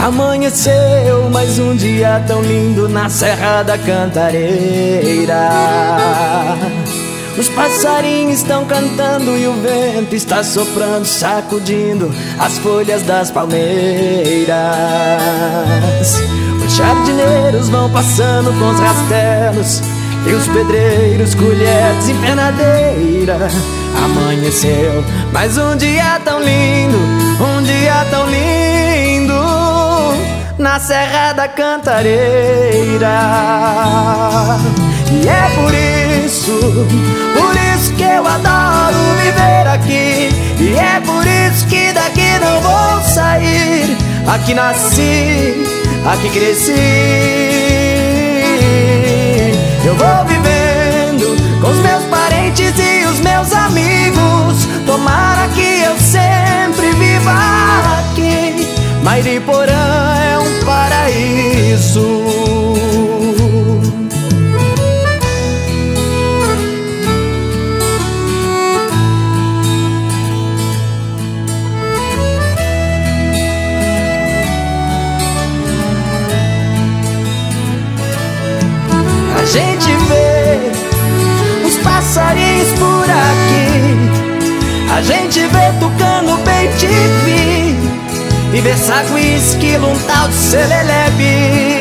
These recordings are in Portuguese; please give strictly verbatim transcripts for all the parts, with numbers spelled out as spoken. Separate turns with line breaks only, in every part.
Amanheceu mais um dia tão lindo na Serra da Cantareira. Os passarinhos estão cantando e o vento está soprando, sacudindo as folhas das palmeiras. Os jardineiros vão passando com os rastelos e os pedreiros, colheres e penadeira. Amanheceu mais um dia tão lindo, um dia tão lindo na Serra da Cantareira. E é por isso, por isso que eu adoro viver aqui. E é por isso que daqui não vou sair. Aqui nasci, aqui cresci. Eu vou vivendo com os meus parentes e os meus amigos. Tomara que eu sempre viva aqui. Mairiporã é um paraíso. A gente vê os passarinhos por aqui, a gente vê tucano, bem te vi, e vê saco e esquilo, um tal de serelepe.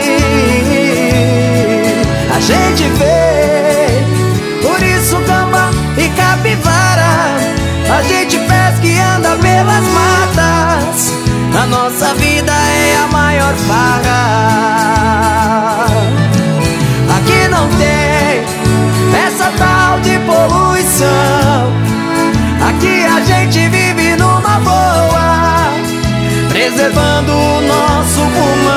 A gente vê, por isso gamba e capivara. A gente pesca e anda pelas matas. A nossa vida é a maior farra. Aqui não tem essa tal de poluição. Aqui a gente vive numa boa, preservando o nosso pulmão.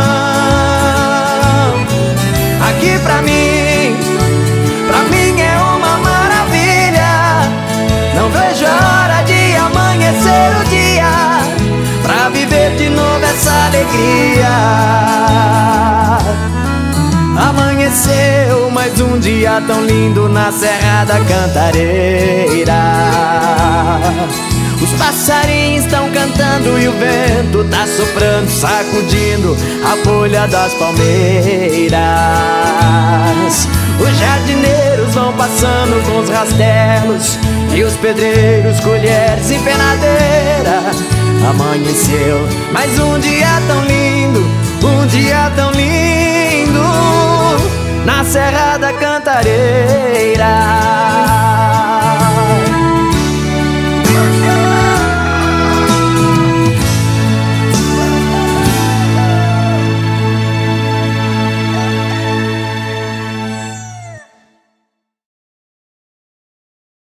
Aqui pra mim, pra mim é uma maravilha. Não vejo a hora de amanhecer o dia, pra viver de novo essa alegria. Amanheceu mais um dia tão lindo na Serra da Cantareira. Os passarinhos estão cantando e o vento tá soprando, sacudindo a folha das palmeiras. Os jardineiros vão passando com os rastelos e os pedreiros, colheres e penadeira. Amanheceu mais um dia tão lindo, um dia tão lindo na Serra da Cantareira.